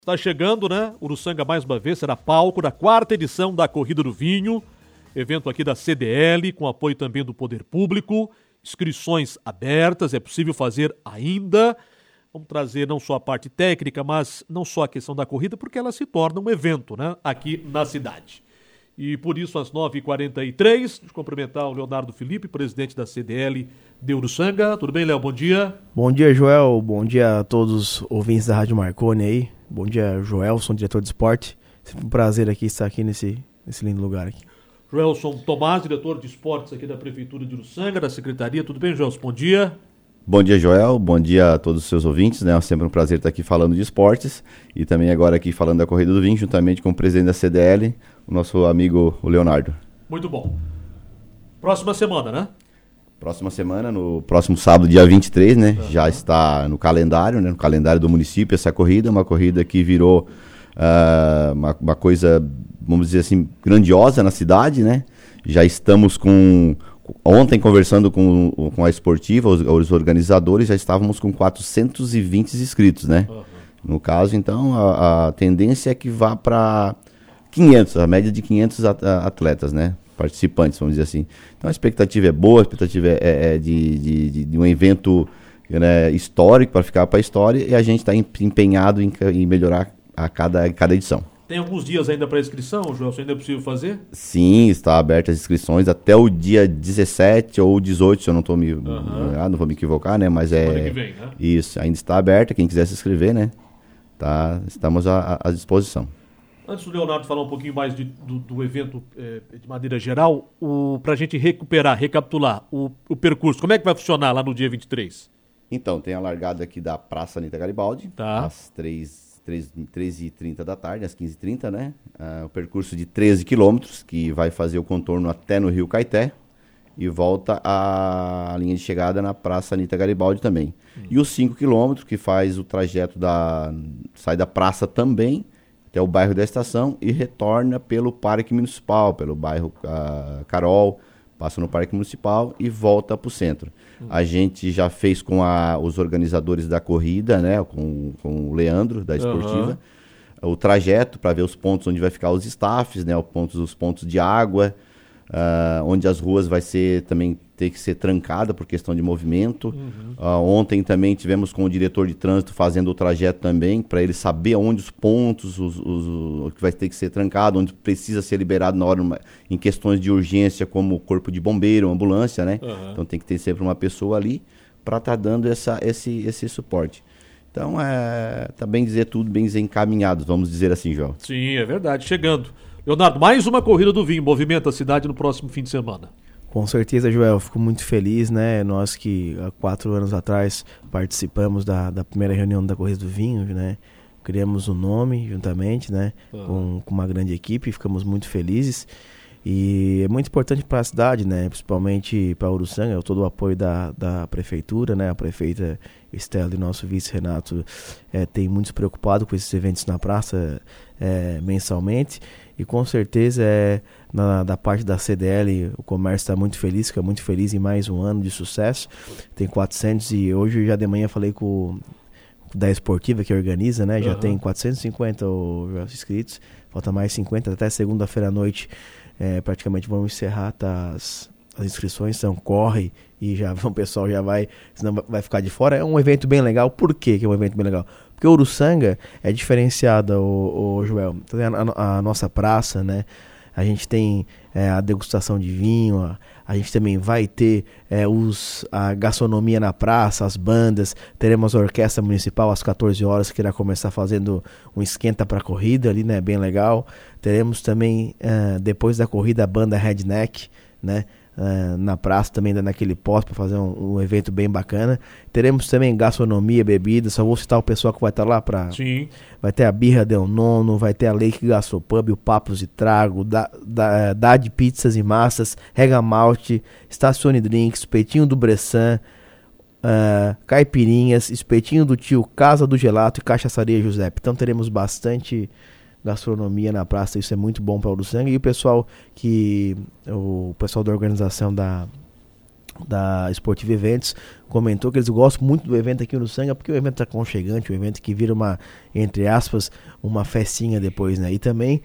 Está chegando, né? Uruçanga mais uma vez será palco da 4ª edição da Corrida do Vinho, evento aqui da CDL, com apoio também do Poder Público, inscrições abertas, é possível fazer ainda. Vamos trazer não só a parte técnica, mas não só a questão da corrida, porque ela se torna um evento, né? Aqui na cidade. E por isso, às 9h43, cumprimentar o Leonardo Felipe, presidente da CDL de Uruçanga. Tudo bem, Léo? Bom dia. Bom dia, Joel. Bom dia a todos os ouvintes da Rádio Marconi aí. Bom dia, Joelson, diretor de esporte. Sempre um prazer aqui estar aqui nesse lindo lugar aqui. Joelson Tomás, diretor de esportes aqui da Prefeitura de Uruçanga, da Secretaria. Tudo bem, Joelson? Bom dia. Bom dia, Joel. Bom dia a todos os seus ouvintes, né? É sempre um prazer estar aqui falando de esportes e também agora aqui falando da Corrida do Vinho, juntamente com o presidente da CDL, o nosso amigo o Leonardo. Muito bom. Próxima semana, né? Próxima semana, no próximo sábado, dia 23, né? Já está no calendário, né? No calendário do município essa corrida, uma corrida que virou uma coisa, vamos dizer assim, grandiosa na cidade, né? Já estamos ontem conversando com a esportiva, os organizadores, já estávamos com 420 inscritos, né? No caso, então, a tendência é que vá para 500, a média de 500 atletas, né? Participantes, vamos dizer assim. Então a expectativa é boa, a expectativa é de um evento, né, histórico, para ficar para a história, e a gente está empenhado em melhorar a cada edição. Tem alguns dias ainda para inscrição, Joel? Ainda é possível fazer? Sim, está aberta as inscrições até o dia 17 ou 18, se eu não estou não vou me equivocar, né? Mas semana que vem, né? Isso, ainda está aberta, quem quiser se inscrever, né? Estamos à disposição. Antes do Leonardo falar um pouquinho mais do evento de maneira geral, para a gente recapitular o percurso, como é que vai funcionar lá no dia 23? Então, tem a largada aqui da Praça Anita Garibaldi, às 13h30 da tarde, às 15h30, né? O percurso de 13 quilômetros, que vai fazer o contorno até no Rio Caeté e volta à linha de chegada na Praça Anita Garibaldi também. E os 5 quilômetros, que faz o trajeto sai da praça também, até o bairro da Estação e retorna pelo Parque Municipal, pelo bairro Carol, passa no Parque Municipal e volta para o centro. A gente já fez com os organizadores da corrida, né, com o Leandro, da Esportiva, o trajeto para ver os pontos onde vai ficar os staffs, né, os pontos de água, onde as ruas vai ter que ser trancada por questão de movimento. Ontem também tivemos com o diretor de trânsito fazendo o trajeto também, para ele saber onde os pontos, o que vai ter que ser trancado, onde precisa ser liberado na hora, em questões de urgência, como corpo de bombeiro, ambulância, né? Então tem que ter sempre uma pessoa ali para estar dando esse suporte. Então, tá bem dizer tudo, bem dizer encaminhado, vamos dizer assim, João. Sim, é verdade, chegando. Leonardo, mais uma Corrida do Vinho, movimenta a cidade no próximo fim de semana. Com certeza, Joel, fico muito feliz, né? Nós que há 4 anos atrás participamos da primeira reunião da Corrida do Vinho, né? Criamos um nome juntamente, né? Com uma grande equipe, ficamos muito felizes. E é muito importante para a cidade, né? Principalmente para Uruçanga, todo o apoio da prefeitura, né? A prefeita Estela e nosso vice Renato tem muito se preocupado com esses eventos na praça mensalmente. E com certeza da parte da CDL o comércio está muito feliz, fica muito feliz em mais um ano de sucesso. Tem 400 e hoje já de manhã falei com da Esportiva que organiza, né? Já tem 450 inscritos, falta mais 50 até segunda-feira à noite. Praticamente vamos encerrar as inscrições, então corre e o pessoal já vai, senão vai ficar de fora. É um evento bem legal. Por que é um evento bem legal? Porque o Uruçanga é diferenciada, o Joel. Tem a nossa praça, né? A gente tem a degustação de vinho, a gente também vai ter a gastronomia na praça, as bandas, teremos a orquestra municipal às 14 horas, que irá começar fazendo um esquenta para a corrida ali, né? Bem legal. Teremos também, depois da corrida, a banda Redneck, né? Na praça também, naquele posto, para fazer um evento bem bacana. Teremos também gastronomia, bebida. Só vou citar o pessoal que vai estar lá para. Sim. Vai ter a Birra Del Nono, vai ter a Lake Gastropub, o Papos de Trago, Dade Pizzas e Massas, Rega Malte, Estacione Drinks, Peitinho do Bressan, Caipirinhas, Espetinho do Tio, Casa do Gelato e Cachaçaria Giuseppe. Então teremos bastante gastronomia na praça, isso é muito bom para o Uruçanga. E o pessoal da organização da Esportiva Eventos, comentou que eles gostam muito do evento aqui no Uruçanga, porque o evento é aconchegante, o evento que vira uma, entre aspas, uma festinha depois, né? E também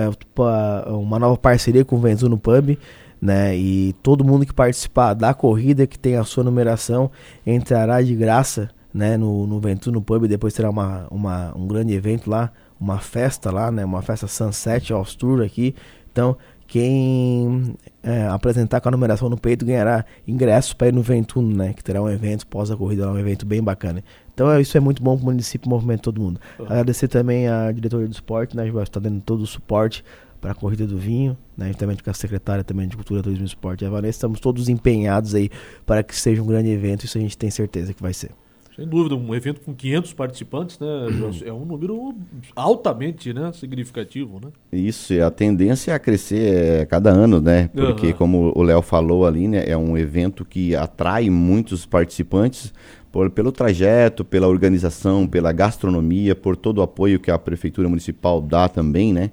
uma nova parceria com o Ventu no Pub, né? E todo mundo que participar da corrida, que tem a sua numeração, entrará de graça, né? No Ventu no Pub, depois terá um grande evento lá, uma festa lá, né? Uma festa Sunset House Tour aqui. Então, quem apresentar com a numeração no peito ganhará ingressos para ir no Ventuno, né? Que terá um evento pós a corrida, um evento bem bacana. Então isso é muito bom para o município, movimento todo mundo. Agradecer também a diretoria do esporte, né? Está dando todo o suporte para a corrida do vinho, né? Juntamente com a secretária também de Cultura, Turismo e Esporte, a Vanessa. Estamos todos empenhados aí para que seja um grande evento, isso a gente tem certeza que vai ser. Sem dúvida, um evento com 500 participantes, né? É um número altamente, né, significativo, né? Isso, e a tendência é a crescer cada ano, né? Porque, como o Léo falou ali, né, é um evento que atrai muitos participantes pelo trajeto, pela organização, pela gastronomia, por todo o apoio que a Prefeitura Municipal dá também, né?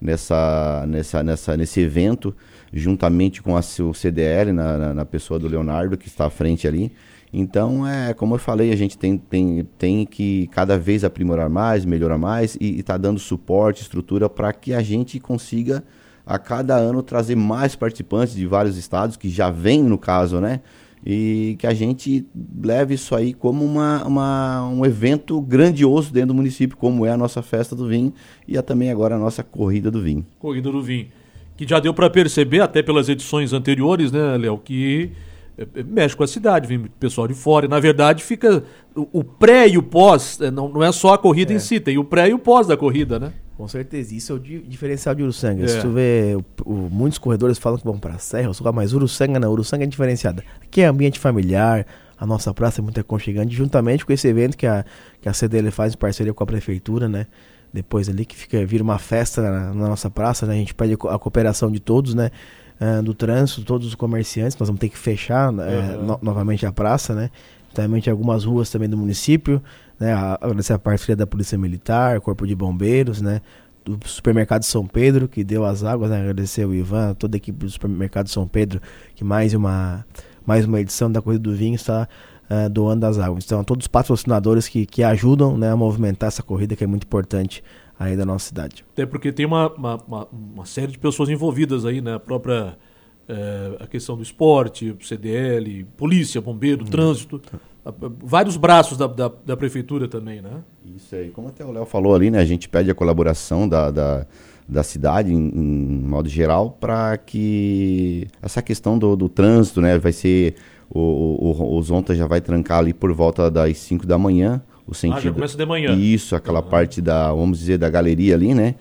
Nesse evento, juntamente com o CDL, na pessoa do Leonardo, que está à frente ali. Então, como eu falei, a gente tem que cada vez aprimorar mais, melhorar mais e está dando suporte, estrutura para que a gente consiga a cada ano trazer mais participantes de vários estados, que já vem no caso, né? E que a gente leve isso aí como um evento grandioso dentro do município, como é a nossa festa do vinho e também agora a nossa corrida do vinho. Corrida do vinho, que já deu para perceber até pelas edições anteriores, né, Léo, que mexe com a cidade, vem pessoal de fora. Na verdade, fica o pré e o pós, não é só a corrida em si, tem o pré e o pós da corrida, né? Com certeza, isso é o diferencial de Uruçanga. Se tu vê, muitos corredores falam que vão para a Serra, mas Uruçanga não, Uruçanga é diferenciada. Aqui é ambiente familiar, a nossa praça é muito aconchegante, juntamente com esse evento que a CDL faz em parceria com a prefeitura, né? Depois ali que vira uma festa na nossa praça, né? A gente pede a cooperação de todos, né? Do trânsito, todos os comerciantes, nós vamos ter que fechar novamente a praça, né? Também algumas ruas também do município, né? Agradecer a parceria da Polícia Militar, Corpo de Bombeiros, né? Do Supermercado São Pedro, que deu as águas, né? Agradecer o Ivan, toda a equipe do Supermercado São Pedro, que mais uma edição da Corrida do Vinho está doando as águas. Então, todos os patrocinadores que ajudam, né, a movimentar essa corrida, que é muito importante aí da nossa cidade. Até porque tem uma série de pessoas envolvidas aí, né? A própria a questão do esporte, CDL, polícia, bombeiro, trânsito, vários braços da prefeitura também, né? Isso aí, como até o Léo falou ali, né? A gente pede a colaboração da cidade, em modo geral, para que essa questão do trânsito, né? Vai ser, o Zonta já vai trancar ali por volta das 5 da manhã, o sentido. Já começa de manhã. Isso, aquela parte vamos dizer, da galeria ali, né?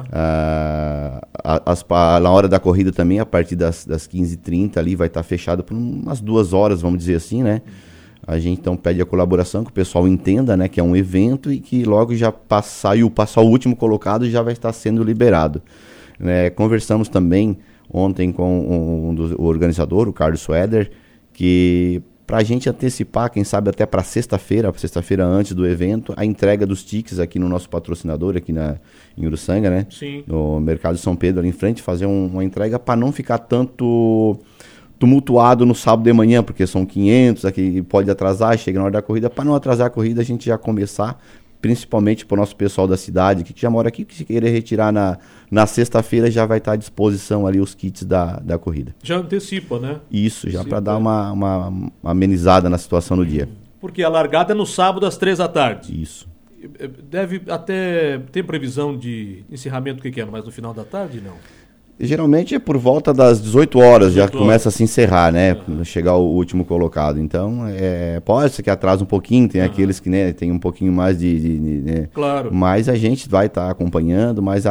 Tá. Na hora da corrida também, a partir das 15h30 ali, vai estar fechado por umas 2 horas, vamos dizer assim, né? A gente então pede a colaboração, que o pessoal entenda, né, que é um evento e que logo já passar o último colocado já vai estar sendo liberado. Conversamos também ontem com o organizador, o Carlos Sueder, que para a gente antecipar, quem sabe até para sexta-feira antes do evento, a entrega dos tickets aqui no nosso patrocinador, aqui em Uruçanga, né? Sim. No Mercado São Pedro, ali em frente, fazer uma entrega para não ficar tanto tumultuado no sábado de manhã, porque são 500, aqui pode atrasar, chega na hora da corrida. Para não atrasar a corrida, a gente já começar, principalmente para o nosso pessoal da cidade, que já mora aqui, que se querer retirar na sexta-feira, já vai estar à disposição ali os kits da corrida. Já antecipa, né? Isso, já para dar uma amenizada na situação no dia. Porque a largada é no sábado às 3h. Isso. Deve até ter previsão de encerramento, o que é? Mas no final da tarde, não? Geralmente é por volta das 18 horas, já começa a se encerrar, né? Chegar o último colocado. Então, pode ser que atrasa um pouquinho, tem aqueles que, né, tem um pouquinho mais né? Claro. Mas a gente vai estar acompanhando, mas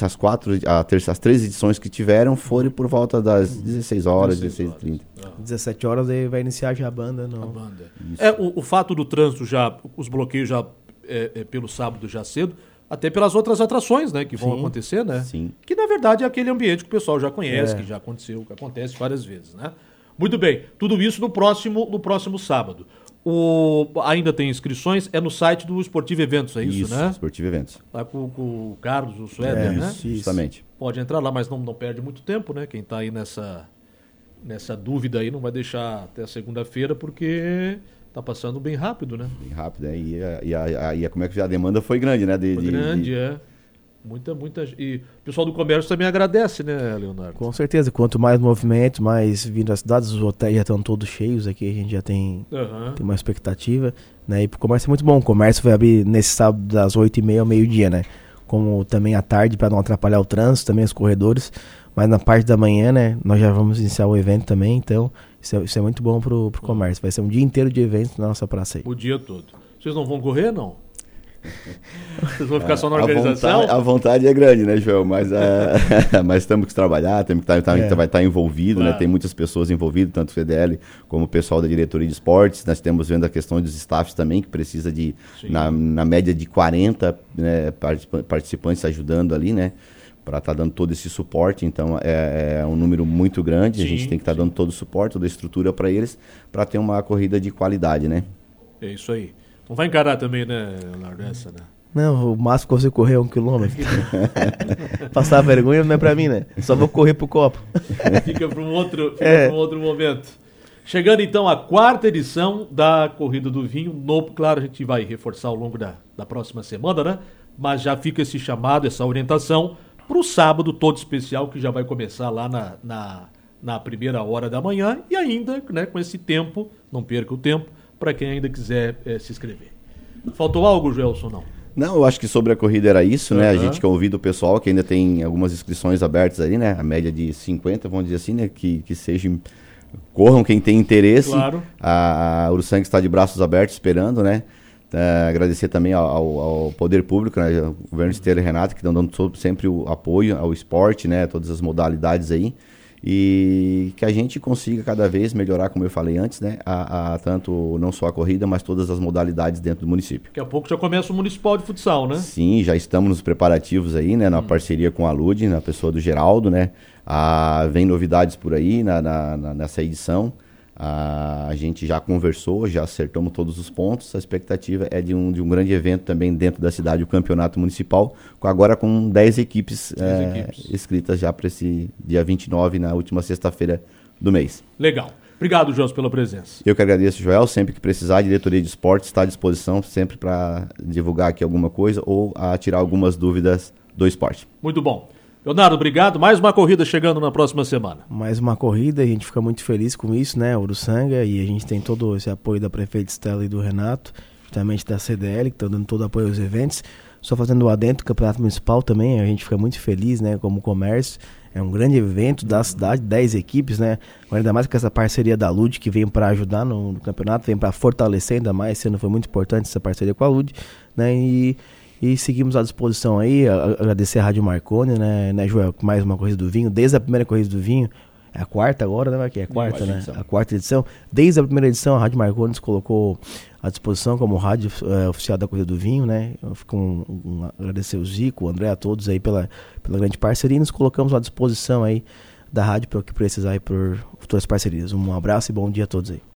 as 3 edições que tiveram foram por volta das 16 horas, 16h30. 17 horas aí vai iniciar já a banda. Não. A banda. O fato do trânsito os bloqueios já pelo sábado já cedo, até pelas outras atrações, né, que vão acontecer, né? Sim. Que na verdade é aquele ambiente que o pessoal já conhece, que já aconteceu, que acontece várias vezes, né? Muito bem, tudo isso no próximo sábado. Ainda tem inscrições, é no site do Esportiva Eventos, é isso, né? Esportiva Eventos. Lá com o Carlos, o Suéder, né? Isso, justamente. Pode entrar lá, mas não perde muito tempo, né? Quem está aí nessa dúvida aí, não vai deixar até segunda-feira, porque tá passando bem rápido, né? Bem rápido, né? E como é que a demanda foi grande, né? Foi grande, é. Muita. E o pessoal do comércio também agradece, né, Leonardo? Com certeza. Quanto mais movimento, mais vindo às cidades, os hotéis já estão todos cheios aqui, a gente já tem uma expectativa, né? E pro comércio é muito bom. O comércio vai abrir nesse sábado das 8h30 ao meio-dia, né? Como também à tarde, para não atrapalhar o trânsito, também os corredores. Mas na parte da manhã, né, nós já vamos iniciar o evento também, então isso é muito bom pro comércio. Vai ser um dia inteiro de evento na nossa praça aí. O dia todo. Vocês não vão correr, não? Vocês vão ficar só na organização? A vontade é grande, né, Joel? Mas temos que trabalhar, vai estar envolvido, claro. Né? Tem muitas pessoas envolvidas, tanto o CDL como o pessoal da diretoria de esportes. Nós temos vendo a questão dos staffs também, que precisa de, na média de 40 né, participantes ajudando ali, né? Para estar dando todo esse suporte. Então é um número muito grande. A gente tem que estar dando todo o suporte, toda a estrutura para eles, para ter uma corrida de qualidade, né? É isso aí. Não vai encarar também, né, Leonardo, essa, né? Não, o máximo que você correr é 1 quilômetro. Passar vergonha não é pra mim, né? Só vou correr pro copo. Fica para um outro momento. Chegando então à 4ª edição da Corrida do Vinho. Claro, a gente vai reforçar ao longo da próxima semana, né? Mas já fica esse chamado, essa orientação para o sábado todo especial, que já vai começar lá na primeira hora da manhã. E ainda, né, com esse tempo, não perca o tempo, para quem ainda quiser se inscrever. Faltou algo, Gelson, não? Não, eu acho que sobre a corrida era isso, né? A gente convida o pessoal, que ainda tem algumas inscrições abertas ali, né? A média de 50, vamos dizer assim, né? Que sejam... Corram quem tem interesse. Claro. A Uruçanga está de braços abertos esperando, né? Agradecer também ao poder público, né? O governo Esteira e Renato, que estão dando sempre o apoio ao esporte, né? Todas as modalidades aí. E que a gente consiga cada vez melhorar, como eu falei antes, né? Tanto não só a corrida, mas todas as modalidades dentro do município. Daqui a pouco já começa o Municipal de Futsal, né? Sim, já estamos nos preparativos aí, né? Na parceria com a Lud, na pessoa do Geraldo, né? Vem novidades por aí nessa edição. A gente já conversou, já acertamos todos os pontos. A expectativa é de um grande evento também dentro da cidade, o Campeonato Municipal, agora com 10 equipes inscritas já para esse dia 29, na última sexta-feira do mês. Legal. Obrigado, Joel, pela presença. Eu que agradeço, Joel. Sempre que precisar, a diretoria de esportes está à disposição, sempre para divulgar aqui alguma coisa ou tirar algumas dúvidas do esporte. Muito bom. Leonardo, obrigado. Mais uma corrida chegando na próxima semana. Mais uma corrida, a gente fica muito feliz com isso, né? Uruçanga, e a gente tem todo esse apoio da prefeita Estela e do Renato, justamente da CDL, que estão dando todo o apoio aos eventos. Só fazendo o adentro do Campeonato Municipal também, a gente fica muito feliz, né? Como comércio, é um grande evento da cidade, 10 equipes, né? Agora, ainda mais com essa parceria da Lud, que vem para ajudar no campeonato, vem para fortalecer ainda mais, sendo foi muito importante essa parceria com a Lud, né? E seguimos à disposição aí, agradecer a Rádio Marconi, né, Joel, mais uma corrida do vinho, desde a primeira corrida do vinho, é a 4ª agora, né, é a 4ª, né, a 4ª edição, desde a primeira edição a Rádio Marconi nos colocou à disposição como rádio oficial da corrida do vinho, né, eu fico agradecer o Zico, o André, a todos aí pela grande parceria, e nos colocamos à disposição aí da rádio para o que precisar aí por futuras parcerias. Um abraço e bom dia a todos aí.